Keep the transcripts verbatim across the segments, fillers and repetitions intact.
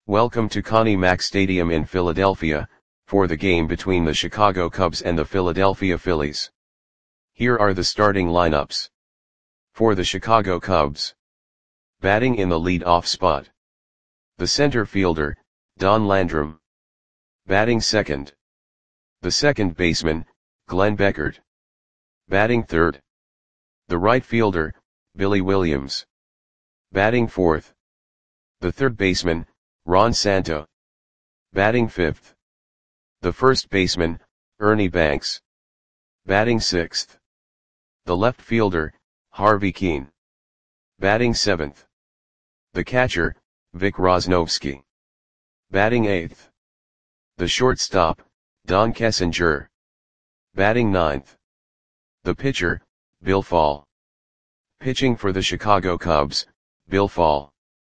Welcome to Connie Mack Stadium in Philadelphia, for the game between the Chicago Cubs and the Philadelphia Phillies. Here are the starting lineups. For the Chicago Cubs. Batting in the lead-off spot. The center fielder, Don Landrum. Batting second. The second baseman, Glenn Beckert. Batting third. The right fielder, Billy Williams. Batting fourth. The third baseman, Ron Santo. Batting fifth. The first baseman, Ernie Banks. Batting sixth. The left fielder, Harvey Kuenn. Batting seventh. The catcher, Vic Rosnovsky. Batting eighth. The shortstop, Don Kessinger. Batting ninth. The pitcher, Bill Fall. Pitching for the Chicago Cubs, Bill Fall.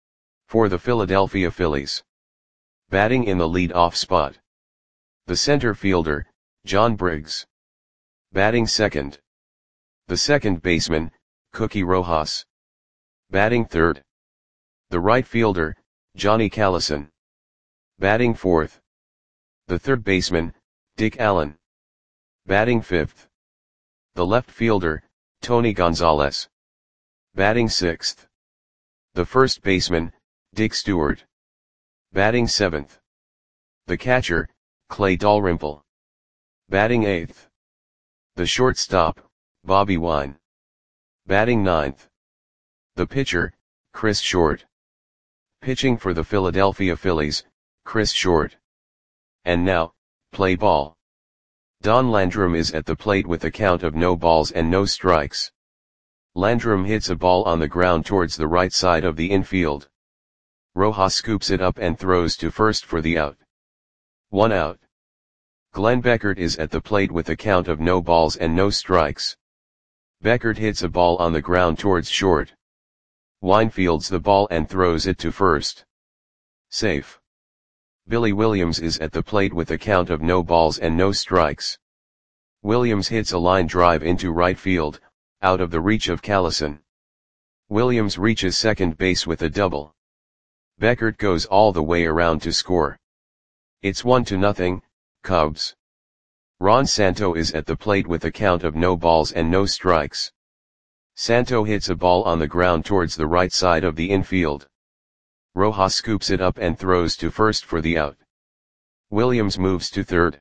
For the Philadelphia Phillies. Batting in the lead-off spot. The center fielder, John Briggs. Batting second. The second baseman, Cookie Rojas. Batting third. The right fielder, Johnny Callison. Batting fourth. The third baseman, Dick Allen. Batting fifth. The left fielder, Tony Gonzalez. Batting sixth. The first baseman, Dick Stewart. Batting seventh. The catcher, Clay Dalrymple. Batting eighth. The shortstop, Bobby Wine. Batting ninth. The pitcher, Chris Short. Pitching for the Philadelphia Phillies, Chris Short. And now, play ball. Don Landrum is at the plate with a count of no balls and no strikes. Landrum hits a ball on the ground towards the right side of the infield. Rojas scoops it up and throws to first for the out. One out. Glenn Beckert is at the plate with a count of no balls and no strikes. Beckert hits a ball on the ground towards short. Wine fields the ball and throws it to first. Safe. Billy Williams is at the plate with a count of no balls and no strikes. Williams hits a line drive into right field, out of the reach of Callison. Williams reaches second base with a double. Beckert goes all the way around to score. It's one to nothing, Cubs. Ron Santo is at the plate with a count of no balls and no strikes. Santo hits a ball on the ground towards the right side of the infield. Rojas scoops it up and throws to first for the out. Williams moves to third.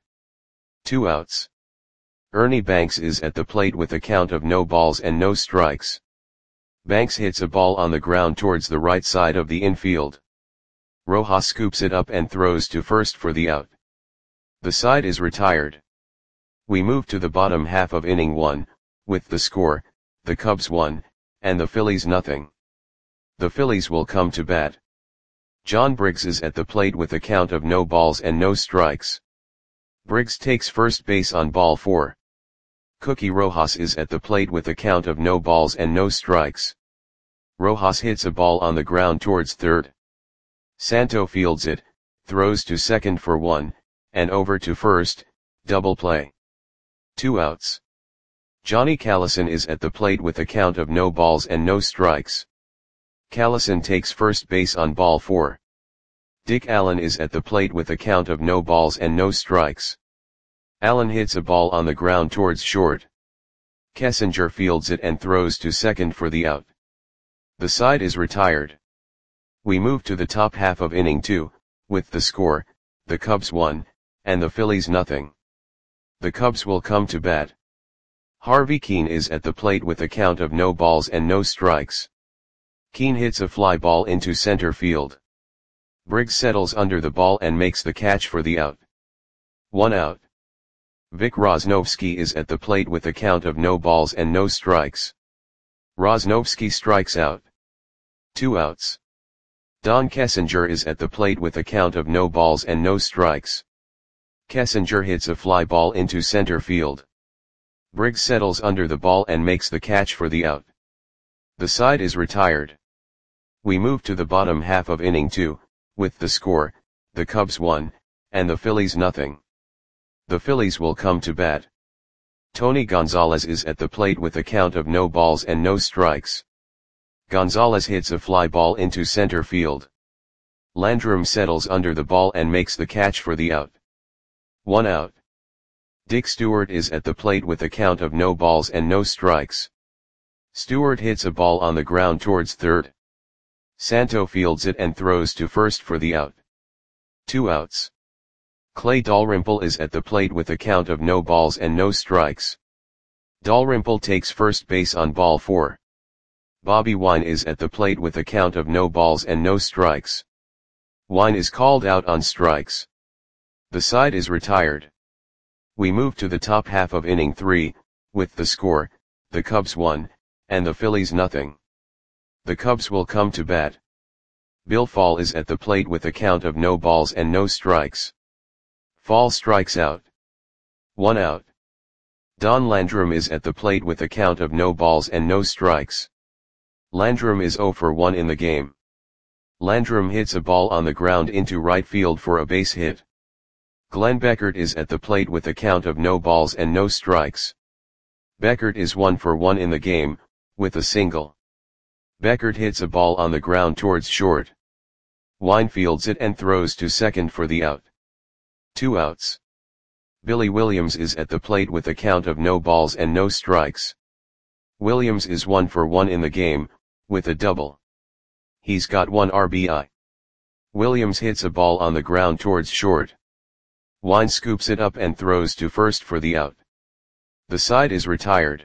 Two outs. Ernie Banks is at the plate with a count of no balls and no strikes. Banks hits a ball on the ground towards the right side of the infield. Rojas scoops it up and throws to first for the out. The side is retired. We move to the bottom half of inning one, with the score, the Cubs one, and the Phillies nothing. The Phillies will come to bat. John Briggs is at the plate with a count of no balls and no strikes. Briggs takes first base on ball four. Cookie Rojas is at the plate with a count of no balls and no strikes. Rojas hits a ball on the ground towards third. Santo fields it, throws to second for one, and over to first, double play. Two outs. Johnny Callison is at the plate with a count of no balls and no strikes. Callison takes first base on ball four. Dick Allen is at the plate with a count of no balls and no strikes. Allen hits a ball on the ground towards short. Kessinger fields it and throws to second for the out. The side is retired. We move to the top half of inning two, with the score, the Cubs one, and the Phillies nothing. The Cubs will come to bat. Harvey Kuenn is at the plate with a count of no balls and no strikes. Kuenn hits a fly ball into center field. Briggs settles under the ball and makes the catch for the out. One out. Vic Rosnovsky is at the plate with a count of no balls and no strikes. Rosnovsky strikes out. Two outs. Don Kessinger is at the plate with a count of no balls and no strikes. Kessinger hits a fly ball into center field. Briggs settles under the ball and makes the catch for the out. The side is retired. We move to the bottom half of inning two, with the score, the Cubs one, and the Phillies nothing. The Phillies will come to bat. Tony Gonzalez is at the plate with a count of no balls and no strikes. Gonzalez hits a fly ball into center field. Landrum settles under the ball and makes the catch for the out. One out. Dick Stewart is at the plate with a count of no balls and no strikes. Stewart hits a ball on the ground towards third. Santo fields it and throws to first for the out. Two outs. Clay Dalrymple is at the plate with a count of no balls and no strikes. Dalrymple takes first base on ball four. Bobby Wine is at the plate with a count of no balls and no strikes. Wine is called out on strikes. The side is retired. We move to the top half of inning three, with the score, the Cubs one, and the Phillies nothing. The Cubs will come to bat. Bill Fall is at the plate with a count of no balls and no strikes. Fall strikes out. One out. Don Landrum is at the plate with a count of no balls and no strikes. Landrum is oh for one in the game. Landrum hits a ball on the ground into right field for a base hit. Glenn Beckert is at the plate with a count of no balls and no strikes. Beckert is one for one in the game, with a single. Beckert hits a ball on the ground towards short. Wine fields it and throws to second for the out. Two outs. Billy Williams is at the plate with a count of no balls and no strikes. Williams is one for one in the game, with a double. He's got one R B I. Williams hits a ball on the ground towards short. Wine scoops it up and throws to first for the out. The side is retired.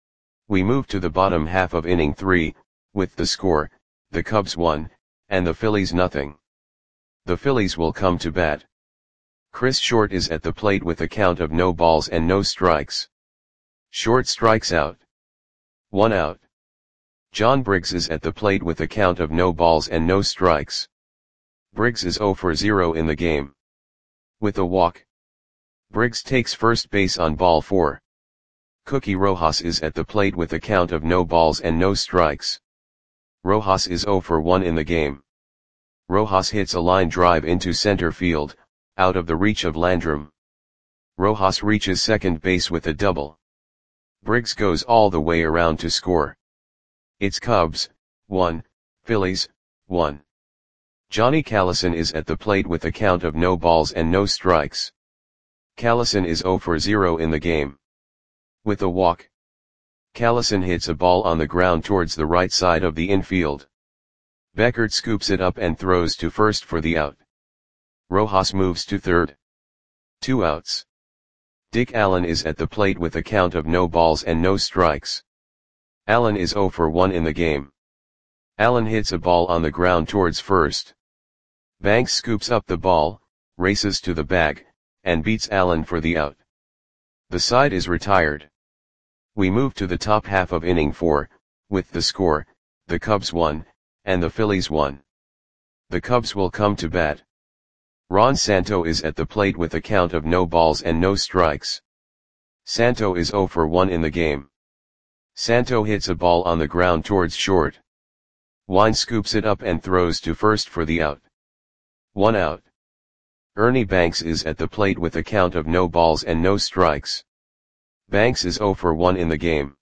We move to the bottom half of inning three, with the score, the Cubs one, and the Phillies nothing. The Phillies will come to bat. Chris Short is at the plate with a count of no balls and no strikes. Short strikes out. One out. John Briggs is at the plate with a count of no balls and no strikes. Briggs is oh for zero in the game. With a walk. Briggs takes first base on ball four. Cookie Rojas is at the plate with a count of no balls and no strikes. Rojas is oh for one in the game. Rojas hits a line drive into center field, out of the reach of Landrum. Rojas reaches second base with a double. Briggs goes all the way around to score. It's Cubs, one, Phillies, one. Johnny Callison is at the plate with a count of no balls and no strikes. Callison is oh for zero in the game. With a walk. Callison hits a ball on the ground towards the right side of the infield. Beckert scoops it up and throws to first for the out. Rojas moves to third. Two outs. Dick Allen is at the plate with a count of no balls and no strikes. Allen is oh for one in the game. Allen hits a ball on the ground towards first. Banks scoops up the ball, races to the bag, and beats Allen for the out. The side is retired. We move to the top half of inning four, with the score, the Cubs one, and the Phillies one. The Cubs will come to bat. Ron Santo is at the plate with a count of no balls and no strikes. Santo is oh for one in the game. Santo hits a ball on the ground towards short. Wine scoops it up and throws to first for the out. One out. Ernie Banks is at the plate with a count of no balls and no strikes. Banks is oh for one in the game.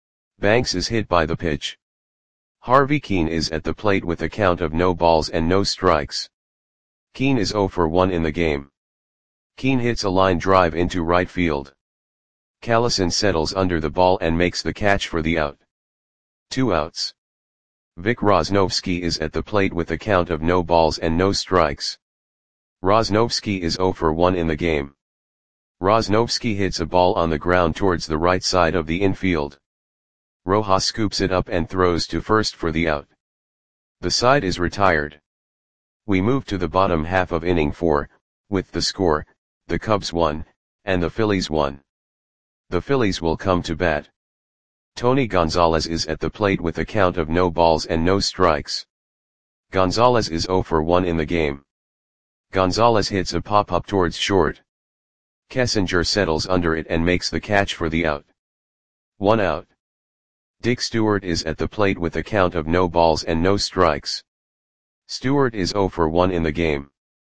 Banks is hit by the pitch. Harvey Keene is at the plate with a count of no balls and no strikes. Keene is oh for one in the game. Keene hits a line drive into right field. Callison settles under the ball and makes the catch for the out. Two outs. Vic Rosnovsky is at the plate with a count of no balls and no strikes. Rosnovsky is oh for one in the game. Rosnovsky hits a ball on the ground towards the right side of the infield. Rojas scoops it up and throws to first for the out. The side is retired. We move to the bottom half of inning four, with the score, the Cubs one, and the Phillies one. The Phillies will come to bat. Tony Gonzalez is at the plate with a count of no balls and no strikes. Gonzalez is oh for one in the game. Gonzalez hits a pop-up towards short. Kessinger settles under it and makes the catch for the out. One out. Dick Stewart is at the plate with a count of no balls and no strikes. Stewart is oh for one in the game.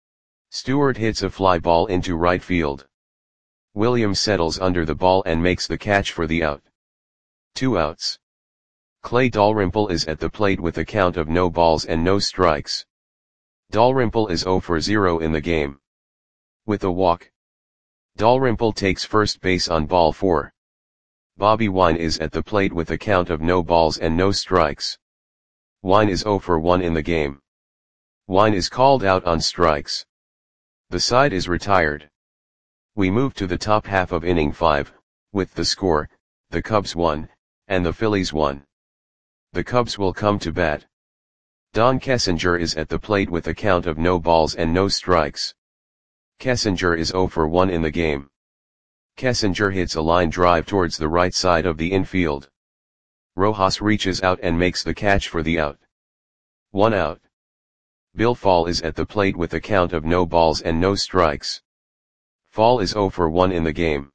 Stewart hits a fly ball into right field. Williams settles under the ball and makes the catch for the out. Two outs. Clay Dalrymple is at the plate with a count of no balls and no strikes. Dalrymple is zero for zero in the game. With a walk, Dalrymple takes first base on ball four. Bobby Wine is at the plate with a count of no balls and no strikes. Wine is zero for one in the game. Wine is called out on strikes. The side is retired. We move to the top half of inning five, with the score, the Cubs won, and the Phillies won. The Cubs will come to bat. Don Kessinger is at the plate with a count of no balls and no strikes. Kessinger is zero for one in the game. Kessinger hits a line drive towards the right side of the infield. Rojas reaches out and makes the catch for the out. One out. Bill Fall is at the plate with a count of no balls and no strikes. Fall is zero for one in the game.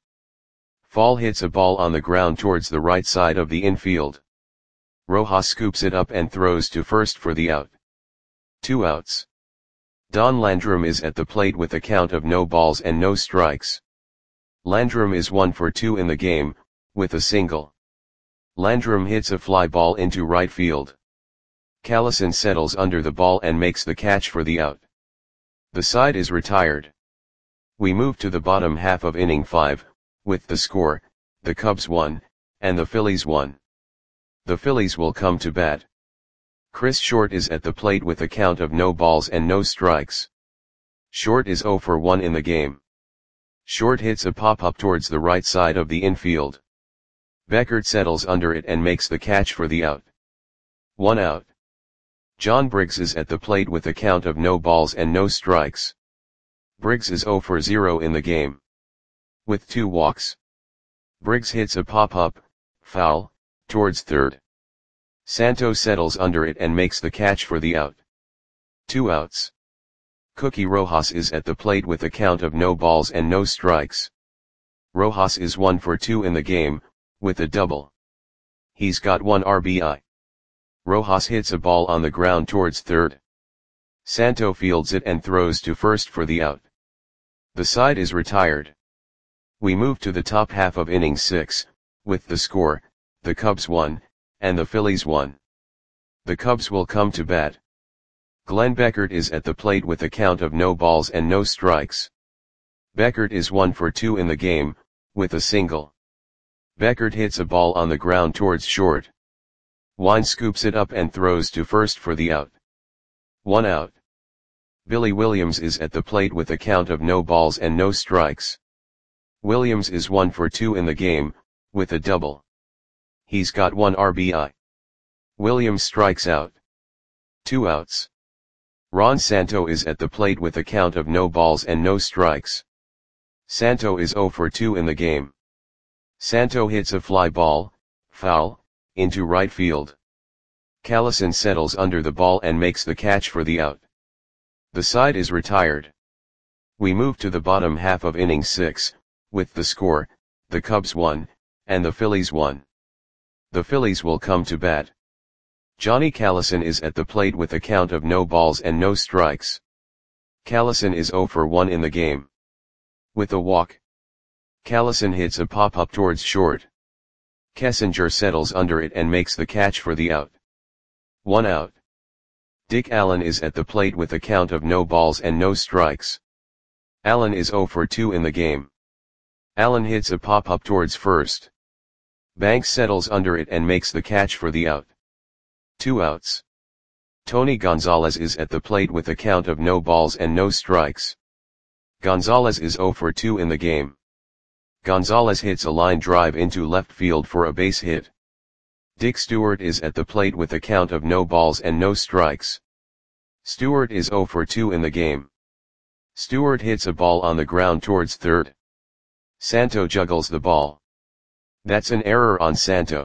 Fall hits a ball on the ground towards the right side of the infield. Rojas scoops it up and throws to first for the out. Two outs. Don Landrum is at the plate with a count of no balls and no strikes. Landrum is one for two in the game, with a single. Landrum hits a fly ball into right field. Callison settles under the ball and makes the catch for the out. The side is retired. We move to the bottom half of inning five, with the score, the Cubs won, and the Phillies won. The Phillies will come to bat. Chris Short is at the plate with a count of no balls and no strikes. Short is zero for one in the game. Short hits a pop-up towards the right side of the infield. Beckert settles under it and makes the catch for the out. One out. John Briggs is at the plate with a count of no balls and no strikes. Briggs is zero for zero in the game. With two walks. Briggs hits a pop-up, foul, towards third. Santo settles under it and makes the catch for the out. Two outs. Cookie Rojas is at the plate with a count of no balls and no strikes. Rojas is one for two in the game, with a double. He's got one R B I. Rojas hits a ball on the ground towards third. Santo fields it and throws to first for the out. The side is retired. We move to the top half of inning six, with the score, the Cubs won, and the Phillies won. The Cubs will come to bat. Glenn Beckert is at the plate with a count of no balls and no strikes. Beckert is one for two in the game, with a single. Beckert hits a ball on the ground towards short. Wine scoops it up and throws to first for the out. One out. Billy Williams is at the plate with a count of no balls and no strikes. Williams is one for two in the game, with a double. He's got one R B I. Williams strikes out. Two outs. Ron Santo is at the plate with a count of no balls and no strikes. Santo is zero for two in the game. Santo hits a fly ball, foul, into right field. Callison settles under the ball and makes the catch for the out. The side is retired. We move to the bottom half of inning six, with the score, the Cubs won, and the Phillies won. The Phillies will come to bat. Johnny Callison is at the plate with a count of no balls and no strikes. Callison is zero for one in the game. With a walk. Callison hits a pop-up towards short. Kessinger settles under it and makes the catch for the out. One out. Dick Allen is at the plate with a count of no balls and no strikes. Allen is zero for two in the game. Allen hits a pop-up towards first. Banks settles under it and makes the catch for the out. Two outs. Tony Gonzalez is at the plate with a count of no balls and no strikes. Gonzalez is zero for two in the game. Gonzalez hits a line drive into left field for a base hit. Dick Stewart is at the plate with a count of no balls and no strikes. Stewart is zero for two in the game. Stewart hits a ball on the ground towards third. Santo juggles the ball. That's an error on Santo.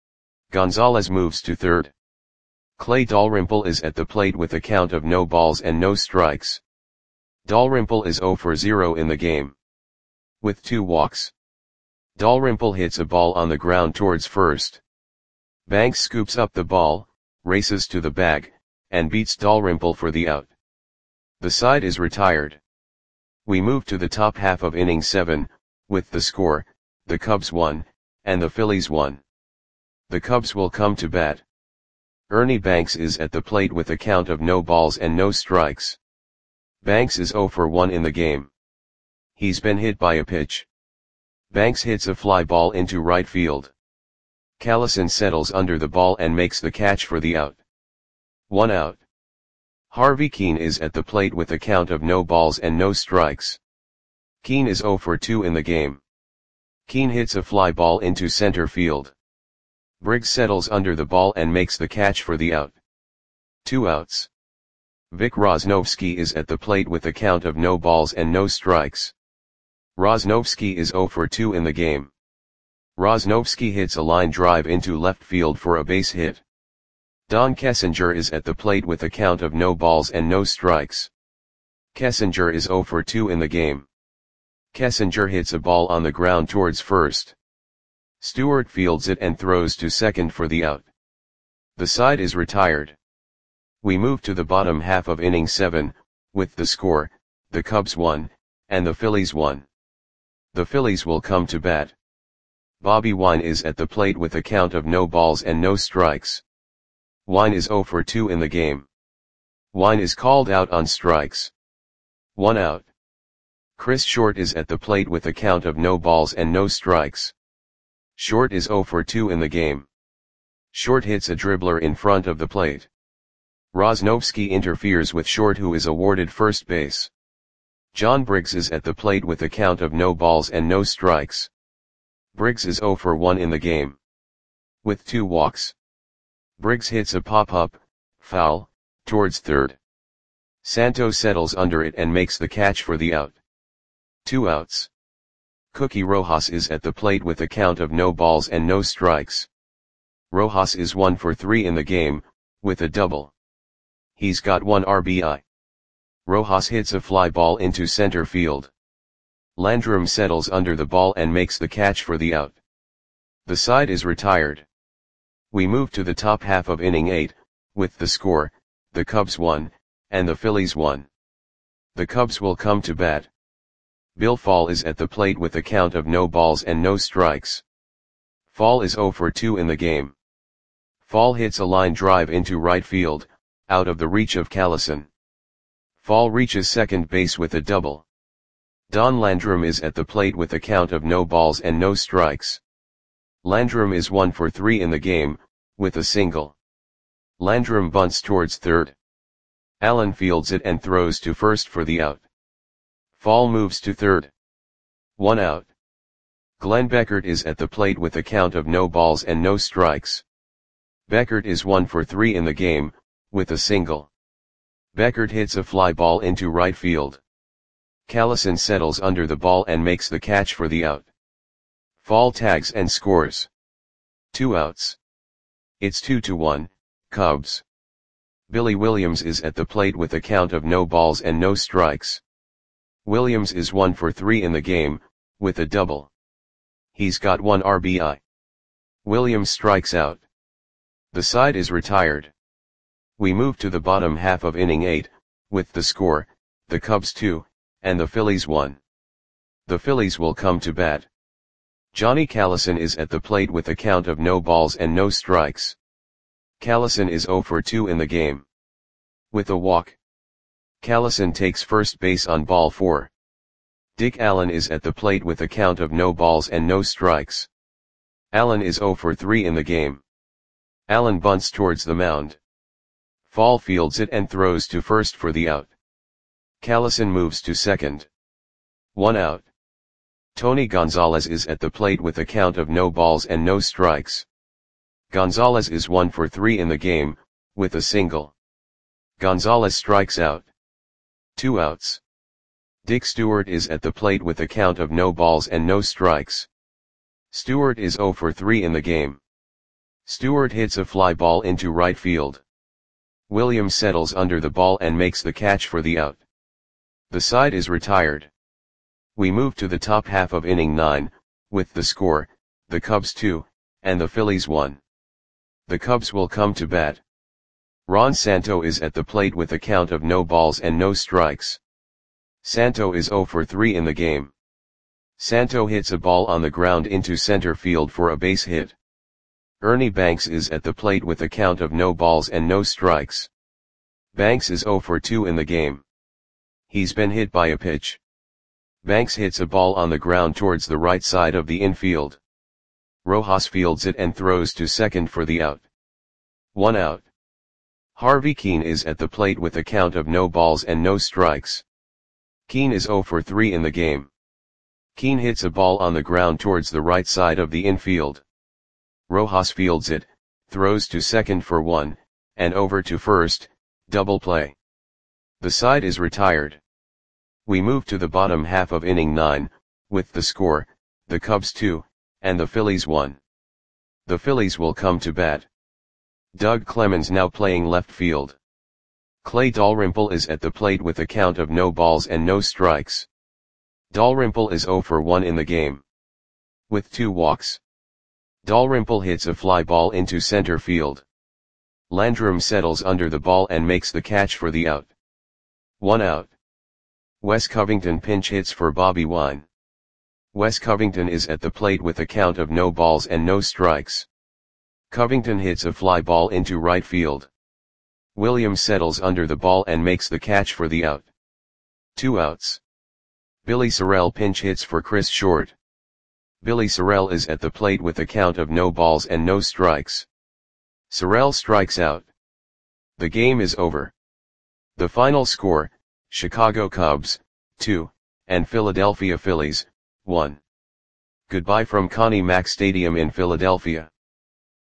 Gonzalez moves to third. Clay Dalrymple is at the plate with a count of no balls and no strikes. Dalrymple is zero for zero in the game. With two walks. Dalrymple hits a ball on the ground towards first. Banks scoops up the ball, races to the bag, and beats Dalrymple for the out. The side is retired. We move to the top half of inning seven, with the score, the Cubs won, and the Phillies won. The Cubs will come to bat. Ernie Banks is at the plate with a count of no balls and no strikes. Banks is zero for one in the game. He's been hit by a pitch. Banks hits a fly ball into right field. Callison settles under the ball and makes the catch for the out. One out. Harvey Keene is at the plate with a count of no balls and no strikes. Keene is zero for two in the game. Keene hits a fly ball into center field. Briggs settles under the ball and makes the catch for the out. Two outs. Vic Rosnovsky is at the plate with a count of no balls and no strikes. Rosnovsky is zero for two in the game. Rosnovsky hits a line drive into left field for a base hit. Don Kessinger is at the plate with a count of no balls and no strikes. Kessinger is zero for two in the game. Kessinger hits a ball on the ground towards first. Stewart fields it and throws to second for the out. The side is retired. We move to the bottom half of inning seven, with the score, the Cubs won, and the Phillies won. The Phillies will come to bat. Bobby Wine is at the plate with a count of no balls and no strikes. Wine is zero for two in the game. Wine is called out on strikes. One out. Chris Short is at the plate with a count of no balls and no strikes. Short is zero for two in the game. Short hits a dribbler in front of the plate. Rosnovsky interferes with Short, who is awarded first base. John Briggs is at the plate with a count of no balls and no strikes. Briggs is zero for one in the game. With two walks. Briggs hits a pop-up, foul, towards third. Santo settles under it and makes the catch for the out. Two outs. Cookie Rojas is at the plate with a count of no balls and no strikes. Rojas is one for three in the game, with a double. He's got one R B I. Rojas hits a fly ball into center field. Landrum settles under the ball and makes the catch for the out. The side is retired. We move to the top half of inning eight, with the score, the Cubs won, and the Phillies won. The Cubs will come to bat. Bill Fall is at the plate with a count of no balls and no strikes. Fall is zero for two in the game. Fall hits a line drive into right field, out of the reach of Callison. Fall reaches second base with a double. Don Landrum is at the plate with a count of no balls and no strikes. Landrum is one for three in the game, with a single. Landrum bunts towards third. Allen fields it and throws to first for the out. Fall moves to third. One out. Glenn Beckert is at the plate with a count of no balls and no strikes. Beckert is one for three in the game, with a single. Beckert hits a fly ball into right field. Callison settles under the ball and makes the catch for the out. Fall tags and scores. Two outs. It's two to one, Cubs. Billy Williams is at the plate with a count of no balls and no strikes. Williams is one for three in the game, with a double. He's got one R B I. Williams strikes out. The side is retired. We move to the bottom half of inning eight, with the score, the Cubs two, and the Phillies one. The Phillies will come to bat. Johnny Callison is at the plate with a count of no balls and no strikes. Callison is zero for two in the game. With a walk. Callison takes first base on ball four. Dick Allen is at the plate with a count of no balls and no strikes. Allen is zero for three in the game. Allen bunts towards the mound. Fall fields it and throws to first for the out. Callison moves to second. One out. Tony Gonzalez is at the plate with a count of no balls and no strikes. Gonzalez is one for three in the game, with a single. Gonzalez strikes out. Two outs. Dick Stewart is at the plate with a count of no balls and no strikes. Stewart is zero for three in the game. Stewart hits a fly ball into right field. Williams settles under the ball and makes the catch for the out. The side is retired. We move to the top half of inning nine, with the score, the Cubs two, and the Phillies one. The Cubs will come to bat. Ron Santo is at the plate with a count of no balls and no strikes. Santo is zero for three in the game. Santo hits a ball on the ground into center field for a base hit. Ernie Banks is at the plate with a count of no balls and no strikes. Banks is zero for two in the game. He's been hit by a pitch. Banks hits a ball on the ground towards the right side of the infield. Rojas fields it and throws to second for the out. One out. Harvey Kuenn is at the plate with a count of no balls and no strikes. Kuenn is zero for three in the game. Kuenn hits a ball on the ground towards the right side of the infield. Rojas fields it, throws to second for one, and over to first, double play. The side is retired. We move to the bottom half of inning nine, with the score, the Cubs two, and the Phillies one. The Phillies will come to bat. Doug Clemens now playing left field. Clay Dalrymple is at the plate with a count of no balls and no strikes. Dalrymple is zero for one in the game. With two walks. Dalrymple hits a fly ball into center field. Landrum settles under the ball and makes the catch for the out. One out. Wes Covington pinch hits for Bobby Wine. Wes Covington is at the plate with a count of no balls and no strikes. Covington hits a fly ball into right field. Williams settles under the ball and makes the catch for the out. Two outs. Billy Sorrell pinch hits for Chris Short. Billy Sorrell is at the plate with a count of no balls and no strikes. Sorrell strikes out. The game is over. The final score, Chicago Cubs, two, and Philadelphia Phillies, one. Goodbye from Connie Mack Stadium in Philadelphia.